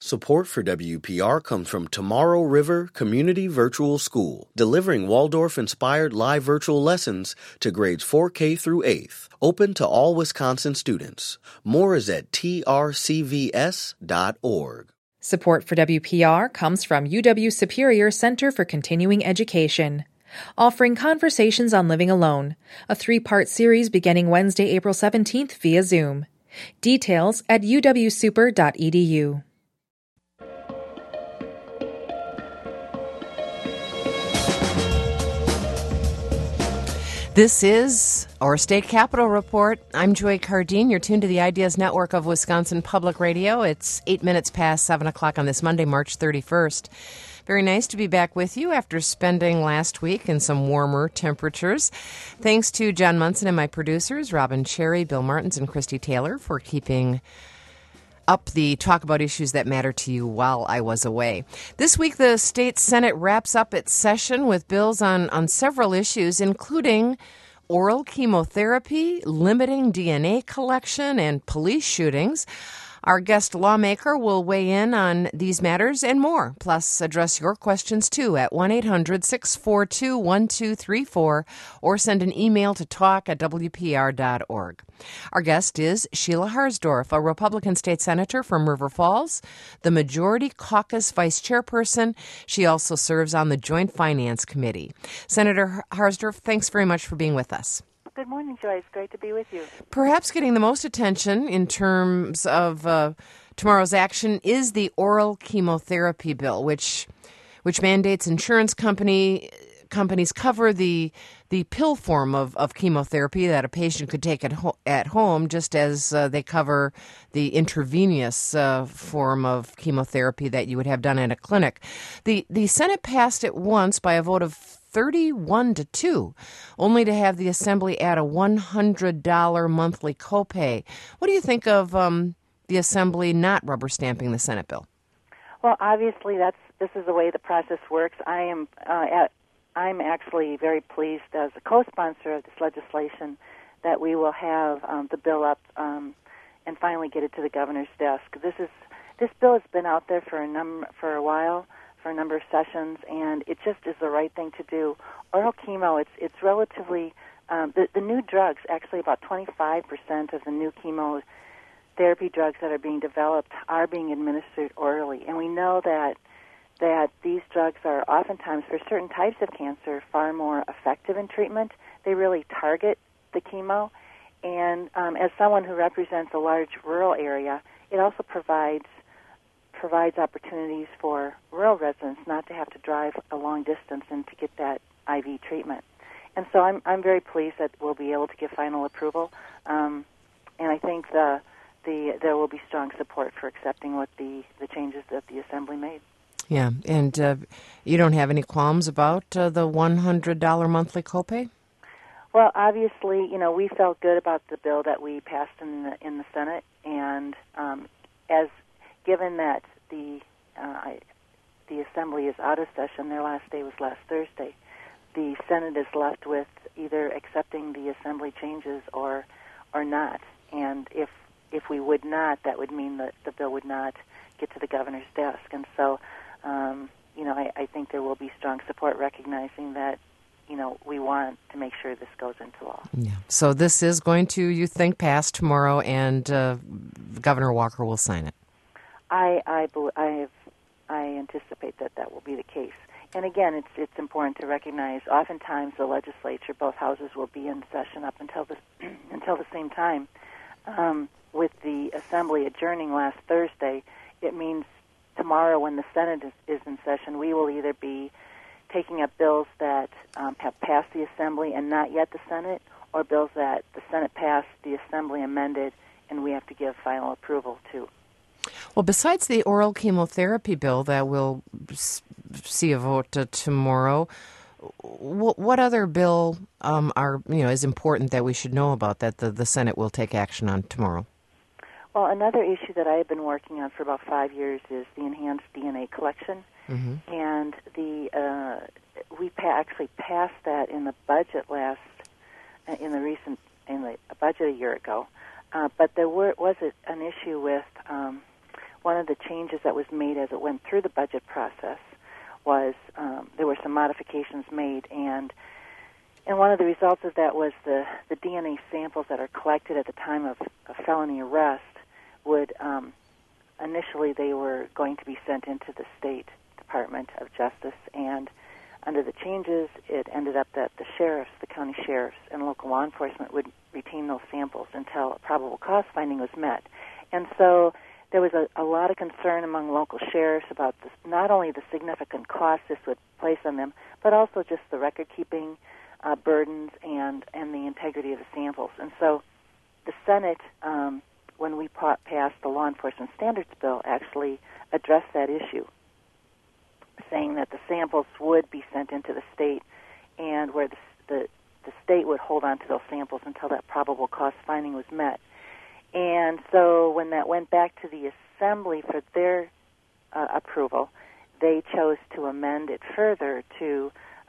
Support for WPR comes from Tomorrow River Community Virtual School, delivering Waldorf-inspired live virtual lessons to grades 4K through 8th, open to all Wisconsin students. More is at trcvs.org. Support for WPR comes from UW Superior Center for Continuing Education, offering Conversations on Living Alone, a 3-part series beginning Wednesday, April 17th via Zoom. Details at uwsuper.edu. This is our State Capitol Report. I'm Joy Cardine. You're tuned to the Ideas Network of Wisconsin Public Radio. It's 8 minutes past 7 o'clock on this Monday, March 31st. Very nice to be back with you after spending last week in some warmer temperatures. Thanks to John Munson and my producers, Robin Cherry, Bill Martins, and Christy Taylor, for keeping up the talk about issues that matter to you while I was away. This week, the state Senate wraps up its session with bills on several issues, including oral chemotherapy, limiting DNA collection, and police shootings. Our guest lawmaker will weigh in on these matters and more, plus address your questions too at 1-800-642-1234 or send an email to talk@wpr.org. Our guest is Sheila Harsdorf, a Republican state senator from River Falls, the Majority Caucus vice chairperson. She also serves on the Joint Finance Committee. Senator Harsdorf, thanks very much for being with us. Good morning, Joy. It's great to be with you. Perhaps getting the most attention in terms of tomorrow's action is the oral chemotherapy bill, which mandates insurance companies cover the pill form of chemotherapy that a patient could take at home, just as they cover the intravenous form of chemotherapy that you would have done in a clinic. The Senate passed it once by a vote of 31-2, only to have the Assembly add a $100 monthly copay. What do you think of the Assembly not rubber stamping the Senate bill? Well, obviously, this is the way the process works. I'm actually very pleased as a co-sponsor of this legislation that we will have the bill up and finally get it to the governor's desk. This bill has been out there for a while. For a number of sessions, and it just is the right thing to do. Oral chemo, it's relatively, the new drugs, actually about 25% of the new chemotherapy drugs that are being developed are being administered orally. And we know that these drugs are oftentimes, for certain types of cancer, far more effective in treatment. They really target the chemo. And as someone who represents a large rural area, it also provides opportunities for rural residents not to have to drive a long distance and to get that IV treatment. And so I'm very pleased that we'll be able to give final approval. And I think there will be strong support for accepting what the changes that the Assembly made. Yeah, and you don't have any qualms about the $100 monthly copay? Well, obviously, we felt good about the bill that we passed in the Senate, and as given that the Assembly is out of session, their last day was last Thursday, the Senate is left with either accepting the Assembly changes or not. And if we would not, that would mean that the bill would not get to the governor's desk. And so, I think there will be strong support recognizing that, we want to make sure this goes into law. Yeah. So this is going to, you think, pass tomorrow, and Governor Walker will sign it. I anticipate that will be the case. And again, it's important to recognize oftentimes the legislature, both houses, will be in session up until the same time. With the Assembly adjourning last Thursday, it means tomorrow when the Senate is in session, we will either be taking up bills that have passed the Assembly and not yet the Senate, or bills that the Senate passed, the Assembly amended, and we have to give final approval to. Well, besides the oral chemotherapy bill that will see a vote tomorrow, what other bill is important that we should know about that the Senate will take action on tomorrow? Well, another issue that I have been working on for about 5 years is the enhanced DNA collection, and we actually passed that in the budget in the budget a year ago. But there was an issue with one of the changes that was made as it went through the budget process was there were some modifications made, and one of the results of that was the DNA samples that are collected at the time of a felony arrest would initially they were going to be sent into the State Department of Justice, and under the changes, it ended up that the sheriffs, the county sheriffs, and local law enforcement would retain those samples until a probable cause finding was met. And so there was a lot of concern among local sheriffs about this, not only the significant cost this would place on them, but also just the record-keeping burdens and the integrity of the samples. And so the Senate, when we passed the Law Enforcement Standards Bill, actually addressed that issue, saying that the samples would be sent into the state, and where the state would hold on to those samples until that probable cause finding was met. And so when that went back to the Assembly for their approval, they chose to amend it further to,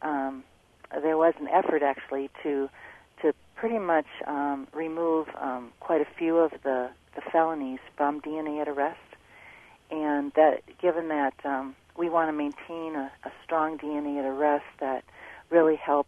there was an effort actually to pretty much remove quite a few of the felonies from DNA at arrest. And that, given that we want to maintain a strong DNA at arrest that really helps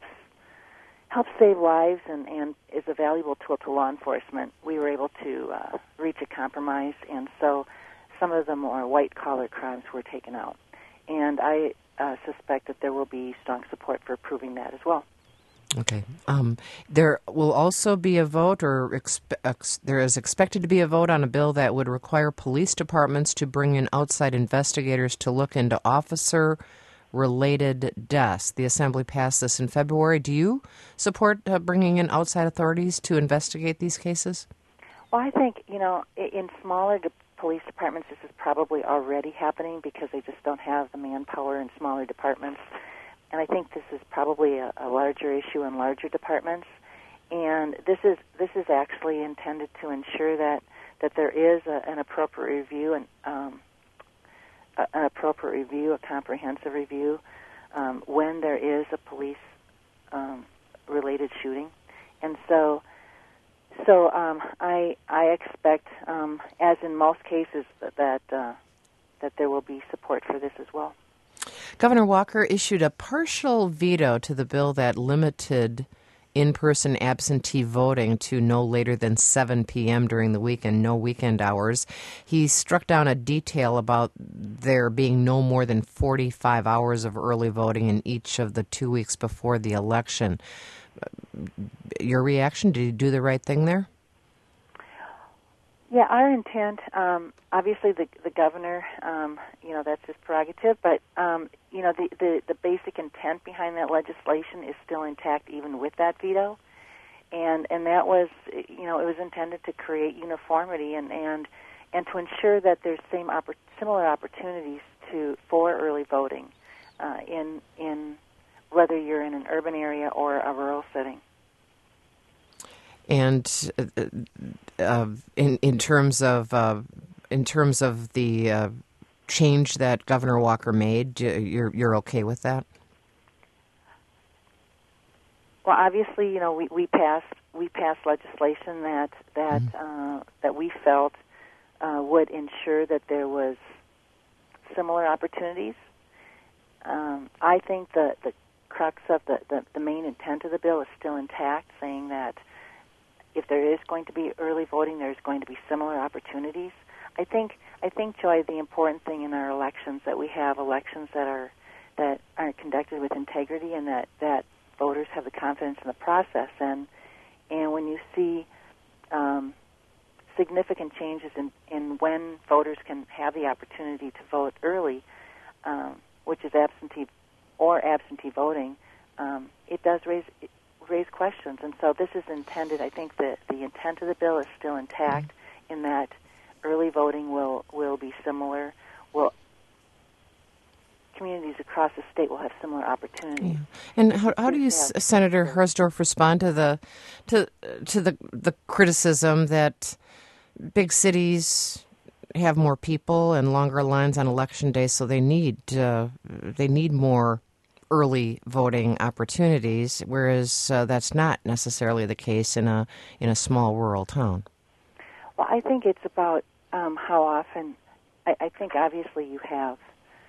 save lives and is a valuable tool to law enforcement, we were able to reach a compromise, and so some of the more white-collar crimes were taken out. And I suspect that there will be strong support for approving that as well. Okay. There will also be a vote, or there is expected to be a vote on a bill that would require police departments to bring in outside investigators to look into officer-related deaths. The Assembly passed this in February. Do you support bringing in outside authorities to investigate these cases? Well, I think, in smaller police departments, this is probably already happening because they just don't have the manpower in smaller departments. And I think this is probably a larger issue in larger departments. And this is actually intended to ensure that there is an appropriate review and a comprehensive review when there is a police related shooting. And so I expect, as in most cases, that there will be support for this as well. Governor Walker issued a partial veto to the bill that limited in-person absentee voting to no later than 7 p.m. during the week and no weekend hours. He struck down a detail about there being no more than 45 hours of early voting in each of the 2 weeks before the election. Your reaction? Did he do the right thing there? Yeah, our intent, obviously the governor, that's his prerogative, but, the basic intent behind that legislation is still intact even with that veto. And that was, it was intended to create uniformity and to ensure that there's similar opportunities for early voting in whether you're in an urban area or a rural setting. And in terms of the change that Governor Walker made, you're okay with that? Well, obviously, we passed legislation that we felt would ensure that there was similar opportunities. I think the crux of the main intent of the bill is still intact, saying that if there is going to be early voting, there's going to be similar opportunities. I think, Joy, the important thing in our elections that we have elections that are conducted with integrity, and that voters have the confidence in the process. And when you see significant changes in when voters can have the opportunity to vote early, which is absentee voting, it does raise questions. And so this is intended, I think that the intent of the bill is still intact in that early voting will be similar. Communities across the state will have similar opportunities. Yeah. And how do you, Senator Harsdorf, respond to the criticism that big cities have more people and longer lines on election day, so they need more early voting opportunities, whereas that's not necessarily the case in a small rural town? Well, I think it's about how often I think obviously you have.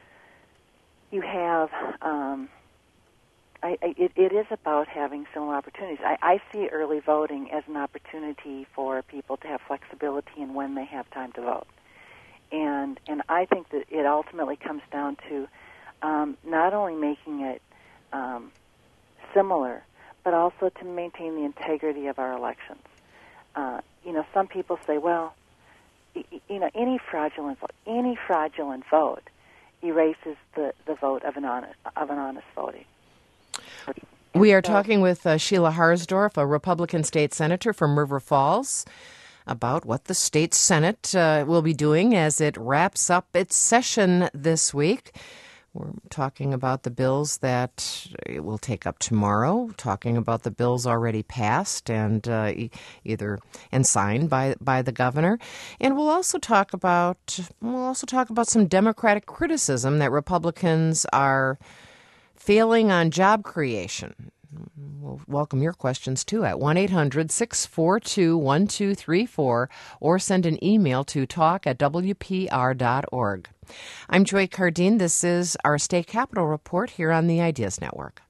It is about having similar opportunities. I see early voting as an opportunity for people to have flexibility in when they have time to vote, and I think that it ultimately comes down to not only making it similar, but also to maintain the integrity of our elections. Some people say, well, any fraudulent vote erases the vote of an honest voting. We are talking with Sheila Harsdorf, a Republican state senator from River Falls, about what the state Senate will be doing as it wraps up its session this week. We're talking about the bills that it will take up tomorrow, talking about the bills already passed and signed by the governor. And we'll also talk about some Democratic criticism that Republicans are failing on job creation. We'll welcome your questions, too, at 1-800-642-1234 or send an email to talk@wpr.org. I'm Joy Cardine. This is our State Capitol Report here on the Ideas Network.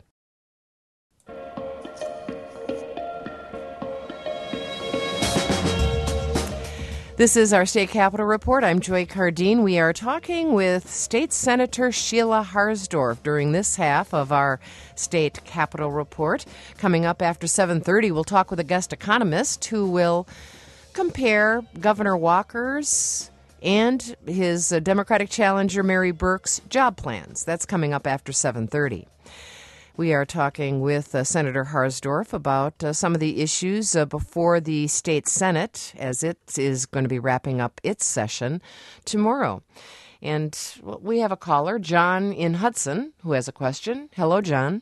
This is our State Capitol Report. I'm Joy Cardine. We are talking with State Senator Sheila Harsdorf during this half of our State Capitol Report. Coming up after 7:30, we'll talk with a guest economist who will compare Governor Walker's and his Democratic challenger Mary Burke's job plans. That's coming up after 7:30. We are talking with Senator Harsdorf about some of the issues before the state Senate, as it is going to be wrapping up its session tomorrow. And we have a caller, John in Hudson, who has a question. Hello, John.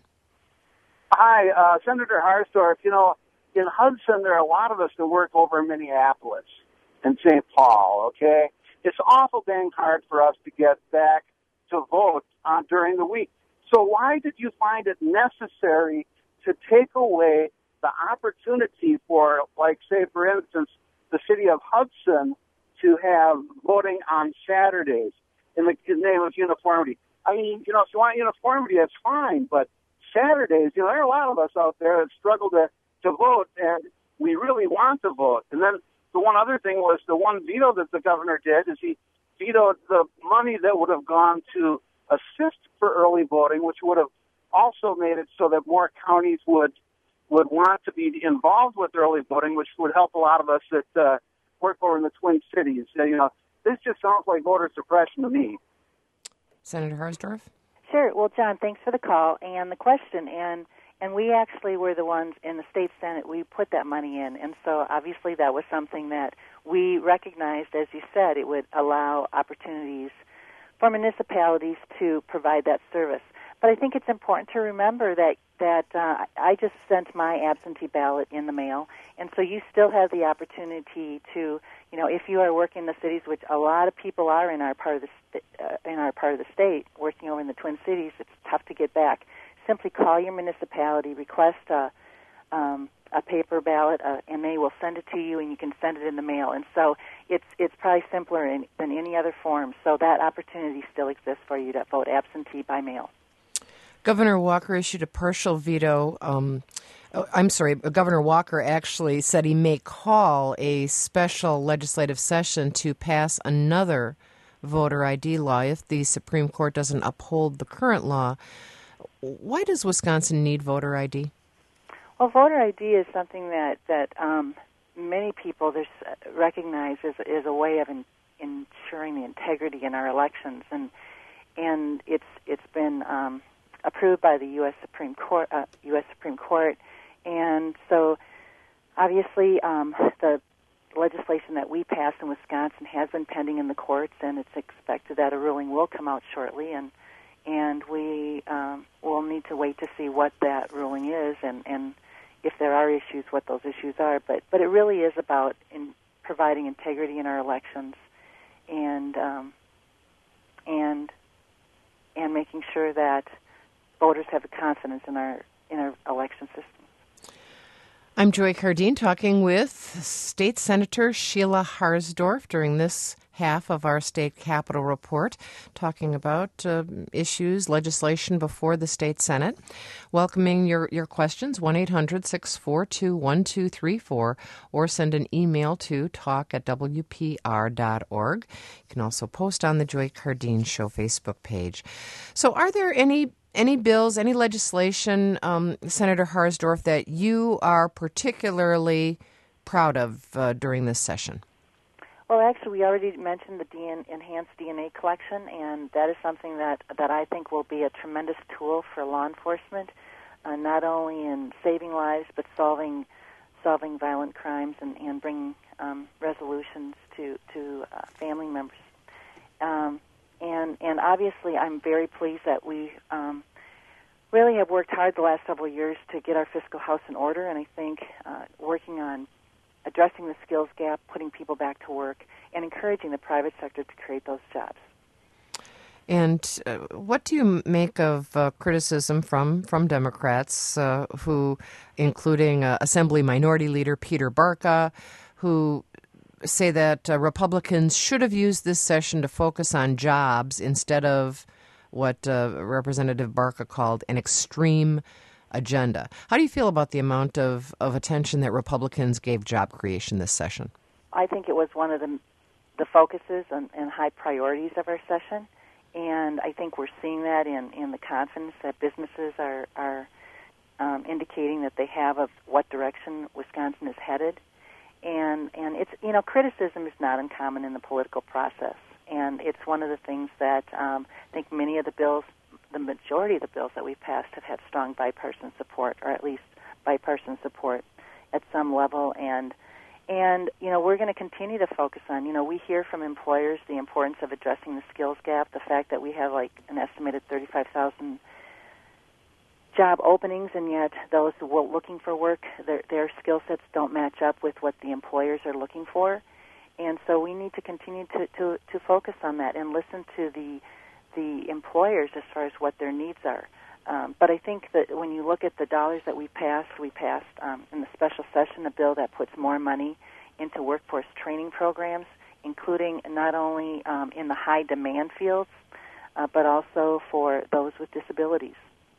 Hi, Senator Harsdorf. In Hudson, there are a lot of us that work over in Minneapolis and St. Paul, okay? It's awful dang hard for us to get back to vote during the week. So why did you find it necessary to take away the opportunity for, like, say, for instance, the city of Hudson to have voting on Saturdays in the name of uniformity? I mean, if you want uniformity, that's fine, but Saturdays, there are a lot of us out there that struggle to vote, and we really want to vote. And then the one other thing was the one veto that the governor did is he vetoed the money that would have gone to assist for early voting, which would have also made it so that more counties would want to be involved with early voting, which would help a lot of us that work over in the Twin Cities. This just sounds like voter suppression to me. Senator Harsdorf? Sure. Well, John, thanks for the call and the question. And we actually were the ones in the state Senate, we put that money in. And so obviously that was something that we recognized, as you said, it would allow opportunities for municipalities to provide that service. But I think it's important to remember that I just sent my absentee ballot in the mail, and so you still have the opportunity to, if you are working in the cities, which a lot of people are in our part of the state, working over in the Twin Cities, it's tough to get back. Simply call your municipality, request a paper ballot, and they will send it to you, and you can send it in the mail. And so it's probably simpler than any other form. So that opportunity still exists for you to vote absentee by mail. Governor Walker issued a partial veto. Governor Walker actually said he may call a special legislative session to pass another voter ID law if the Supreme Court doesn't uphold the current law. Why does Wisconsin need voter ID? Well, voter ID is something that many people recognize as a way of ensuring the integrity in our elections, and it's been approved by the U.S. Supreme Court. And so, obviously, the legislation that we passed in Wisconsin has been pending in the courts, and it's expected that a ruling will come out shortly, and we will need to wait to see what that ruling is, and if there are issues, what those issues are. But it really is about providing integrity in our elections, and making sure that voters have the confidence in our election system. I'm Joy Cardine talking with State Senator Sheila Harsdorf during this half of our State Capitol Report, talking about issues, legislation before the State Senate. Welcoming your questions, 1-800-642-1234, or send an email to talk@wpr.org. You can also post on the Joy Cardeen Show Facebook page. So are there any bills, any legislation, Senator Harsdorf, that you are particularly proud of during this session? Well, actually, we already mentioned the enhanced DNA collection, and that is something that I think will be a tremendous tool for law enforcement, not only in saving lives but solving violent crimes and bringing resolutions to family members. And obviously, I'm very pleased that we really have worked hard the last several years to get our fiscal house in order, and I think working on addressing the skills gap, putting people back to work, and encouraging the private sector to create those jobs. And what do you make of criticism from Democrats who, including Assembly Minority Leader Peter Barca, who say that Republicans should have used this session to focus on jobs instead of what Representative Barca called an extreme agenda? How do you feel about the amount of attention that Republicans gave job creation this session? I think it was one of the focuses and high priorities of our session, and I think we're seeing that in the confidence that businesses are indicating that they have of what direction Wisconsin is headed. And it's, criticism is not uncommon in the political process, and it's one of the things that I think many of the bills, the majority of the bills that we've passed have had strong bipartisan support, or at least bipartisan support at some level. And we're going to continue to focus on, we hear from employers the importance of addressing the skills gap, the fact that we have like an estimated 35,000 job openings, and yet those who are looking for work, their skill sets don't match up with what the employers are looking for. And so we need to continue to focus on that and listen to the employers as far as what their needs are. But I think that when you look at the dollars that we passed in the special session a bill that puts more money into workforce training programs, including not only in the high demand fields, but also for those with disabilities.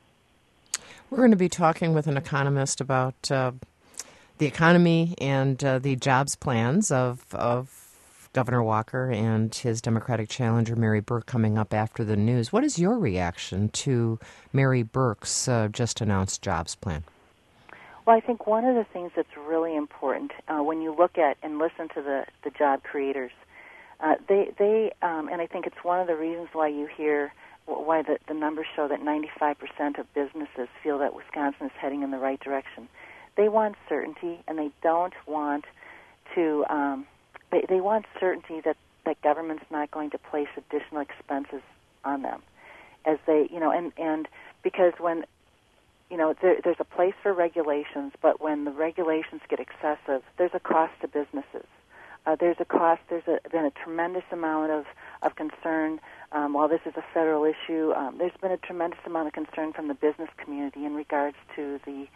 We're going to be talking with an economist about the economy and the jobs plans of Governor Walker and his Democratic challenger, Mary Burke, coming up after the news. What is your reaction to Mary Burke's just announced jobs plan? Well, I think one of the things that's really important when you look at and listen to the job creators, they and I think it's one of the reasons why you hear why the numbers show that 95% of businesses feel that Wisconsin is heading in the right direction. They want certainty, and they don't want to. They want certainty that government's not going to place additional expenses on them, as they, and because when, there's a place for regulations, but when the regulations get excessive, there's a cost to businesses. There's a cost. There's been a tremendous amount of concern. While this is a federal issue, there's been a tremendous amount of concern from the business community in regards to the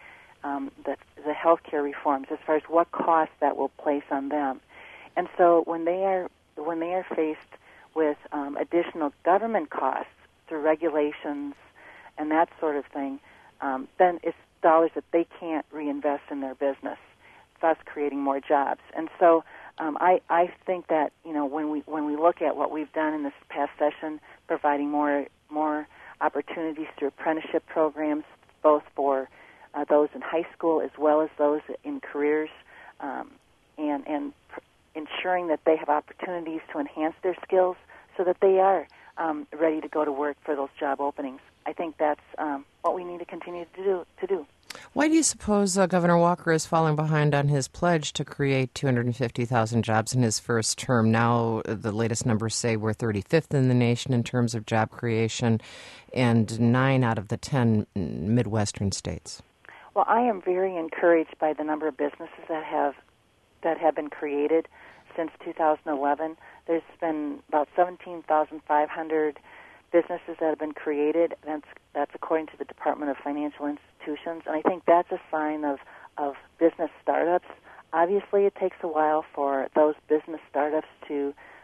healthcare reforms, as far as what cost that will place on them. And so when they are faced with additional government costs through regulations and that sort of thing, then it's dollars that they can't reinvest in their business, thus creating more jobs. And so I think that when we look at what we've done in this past session, providing more opportunities through apprenticeship programs, both for those in high school as well as those in careers, and ensuring that they have opportunities to enhance their skills so that they are ready to go to work for those job openings. I think that's what we need to continue to do. Why do you suppose Governor Walker is falling behind on his pledge to create 250,000 jobs in his first term? Now, the latest numbers say we're 35th in the nation in terms of job creation, and 9 out of the 10 Midwestern states. Well, I am very encouraged by the number of businesses that have been created since 2011. There's been about 17,500 businesses that have been created. That's according to the Department of Financial Institutions, and I think that's a sign of business startups. Obviously, it takes a while for those business startups to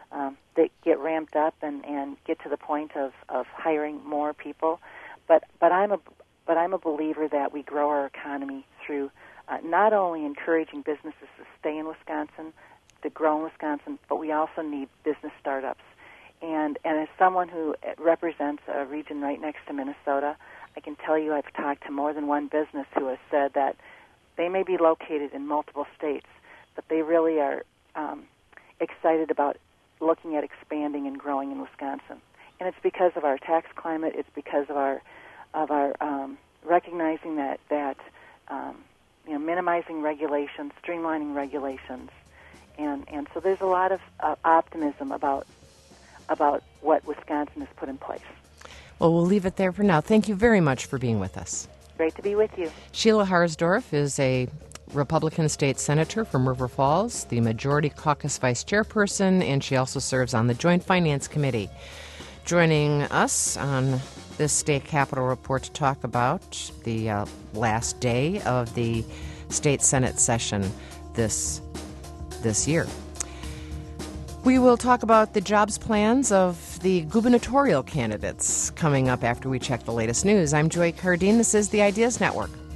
they get ramped up and get to the point of hiring more people. But I'm a believer that we grow our economy through not only encouraging businesses to stay in Wisconsin, to grow in Wisconsin, but we also need business startups. And as someone who represents a region right next to Minnesota, I can tell you I've talked to more than one business who has said that they may be located in multiple states, but they really are excited about looking at expanding and growing in Wisconsin. And it's because of our tax climate. It's because of our recognizing that minimizing regulations, streamlining regulations, and so there's a lot of optimism about what Wisconsin has put in place. Well, we'll leave it there for now. Thank you very much for being with us. Great to be with you. Sheila Harsdorf is a Republican state senator from River Falls, the Majority Caucus vice chairperson, and she also serves on the Joint Finance Committee. Joining us on this State Capitol Report to talk about the last day of the State Senate session this year. We will talk about the jobs plans of the gubernatorial candidates coming up after we check the latest news. I'm Joy Cardine. This is the Ideas Network.